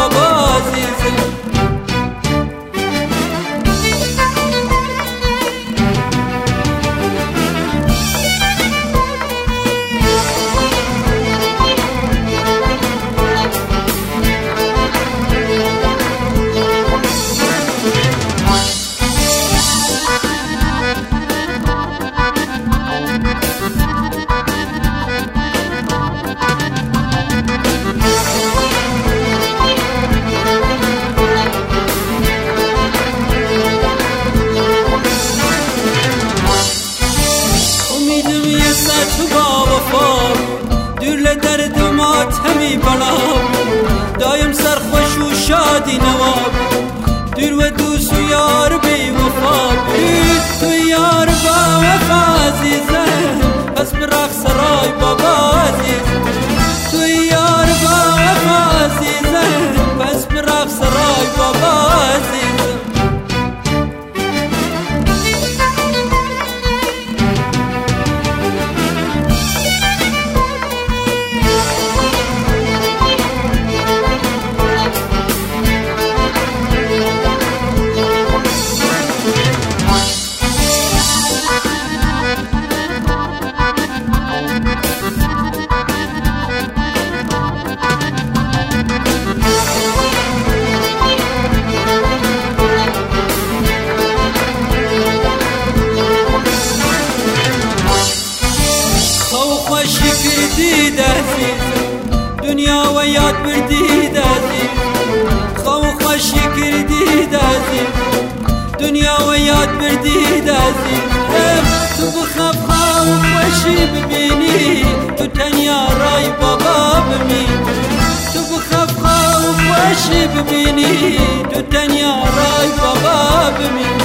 بابا عزیزم. تو با وفا دور لدرد و ماتمی بلام دایم سرخوش و شادی نواب دور و دوست و یار بی وفا تو یار با وفا عزیزم پس براق سرای بابا عزیزم تو یار با وفا عزیزم پس براق سرای بابا عزیزم. دید عزیزم دنیا و یاد بردید عزیزم خواه خوشی کردید عزیزم دنیا و یاد بردید عزیزم تو بخواب خواه خوشی ببینی تو تنیا رای بابا ببین تو بخواب خواه خوشی ببینی تو تنیا رای بابا ببین